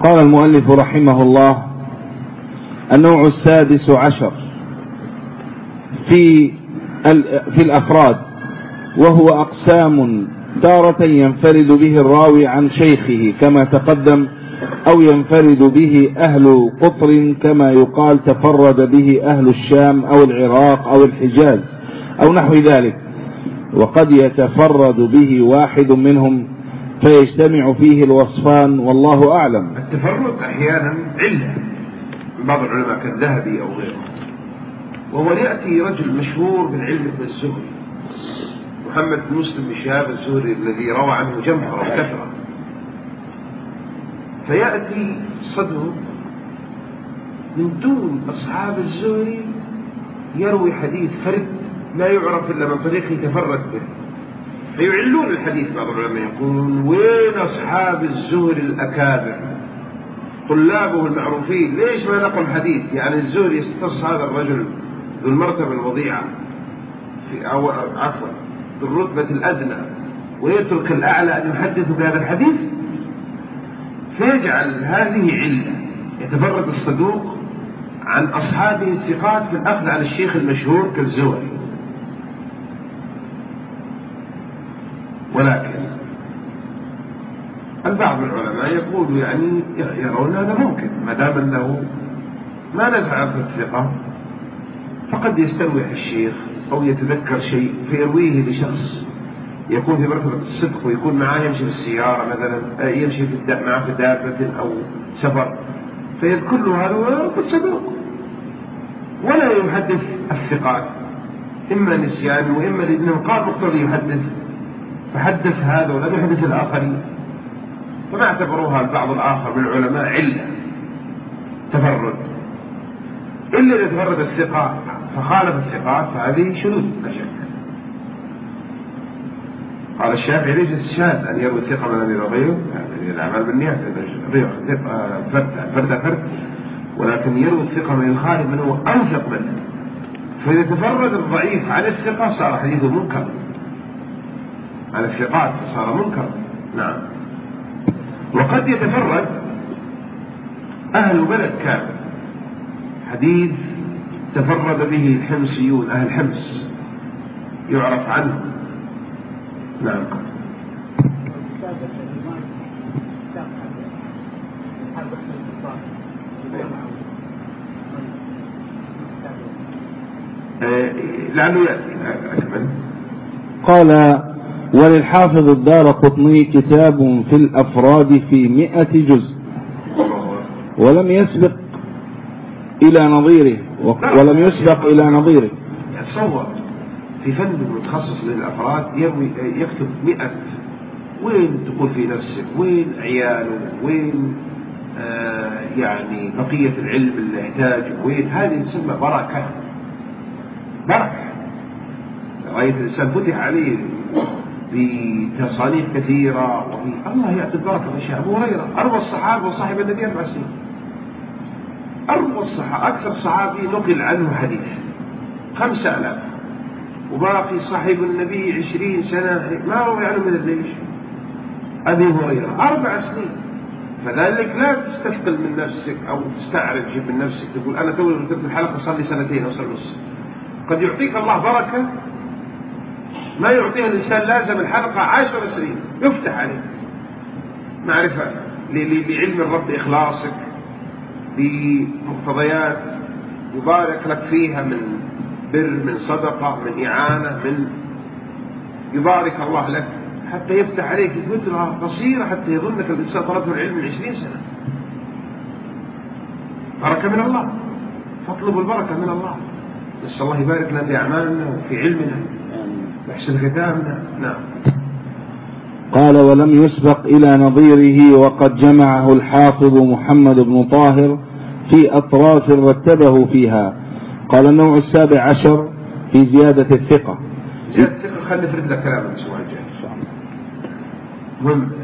قال المؤلف رحمه الله: النوع السادس عشر في الأفراد، وهو أقسام: تارة ينفرد به الراوي عن شيخه كما تقدم، أو ينفرد به أهل قطر كما يقال تفرد به أهل الشام أو العراق أو الحجاز أو نحو ذلك، وقد يتفرد به واحد منهم فيجتمع فيه الوصفان، والله أعلم. التفرد أحيانا علة بعض العلماء كالذهبي أو غيره، وهو يأتي رجل مشهور بالعلم ابن الزهري، محمد بن مسلم بن شهاب الزهري الذي روى عنه جمهرة وكثرة، فيأتي صدره من دون أصحاب الزهري يروي حديث فرد لا يعرف إلا من طريق يتفرد به، فيعلون الحديث. بعض العلماء يقولون: وين أصحاب الزهري الأكابر طلابه المعروفين، ليش ما نقل حديث؟ يعني الزهري يستص هذا الرجل ذو المرتبة الوضيعة أو عفوا ذو الرتبة الأدنى ويترك الأعلى أن يحدث بهذا الحديث، فيجعل هذه علة. يتفرد الصدوق عن أصحابه الثقات في الأخذ عن الشيخ المشهور كالزهري. ولكن البعض العلماء يقول يعني يرون هذا ممكن ما دام أنه ما نزع في الثقة، فقد يستروح الشيخ أو يتذكر شيء فيرويه لشخص يكون في مرتبة الصدق ويكون معاه يمشي بالسيارة مثلا، يمشي معه في دابة أو سفر، فيذكر له هذا بالصدق ولا يحدث الثقات، إما نسيان وإما لأنه قال مقتضي يحدث، فحدث هذا ولم يحدث الآخرين، فما اعتبروها البعض الآخر من العلماء علة تفرد، إلا إذا تفرد الثقة فخالف الثقات فهذه شذوذ لا شك. قال الشافعي: ليس الشاذ أن يروي الثقة من لم يروي غيره، يعني الأعمال بالنيات فرد، ولكن يروي الثقة من الخالف من هو أوثق منه، فإذا تفرد الضعيف عن الثقة صار حديثه منكر، عن الثقات صار منكر. نعم. وقد يتفرد أهل بلد كامل، حديث تفرد به الحمصيون أهل حمص يعرف عنه. نعم. لعله يأتي أكمل. قال: وللحافظ الدارقطني كتاب في الأفراد في 100 جزء، ولم يسبق إلى نظيره تصور في فن متخصص للأفراد يكتب 100، وين تقول في نفسك، وين عياله، وين يعني بقية العلم اللي يحتاجه، وين هذه تسمى بركة. رأيت الإنسان فتح عليه بتصانيف كثيرة، الله يأتي البركة. الشيخ أبو هريرة أروى الصحابة وصاحب النبي 4 سنين، أروى الصحابة، أكثر صحابي نقل عنه حديث 5000، وباقي صاحب النبي 20 سنة ما روى عنه من الليش. أبي هريرة 4 سنين. فذلك لا تستثقل من نفسك أو تستعرف شيء من نفسك تقول أنا تولي في الحلقة صار لي 2 أو 2 ونص. قد يعطيك الله بركة ما يعطيها الإنسان لازم الحلقة 10 سنين يفتح عليه معرفة لعلم الرب، إخلاصك بمقتضيات يبارك لك فيها من بر، من صدقة، من إعانة، من يبارك الله لك حتى يفتح عليك فترة قصيرة حتى يظنك الإنسان طلبه العلم من 20 سنة. بركة من الله، فاطلبوا البركة من الله. نسأل الله يبارك لنا في أعمالنا وفي علمنا ويحسن ختامنا. نعم. قال: ولم يسبق إلى نظيره، وقد جمعه الحافظ محمد بن طاهر في أطراف رتبه فيها. قال: النوع السابع عشر في زيادة الثقة. زيادة الثقة خلي فرد لك كلام الأسبوع الجاي.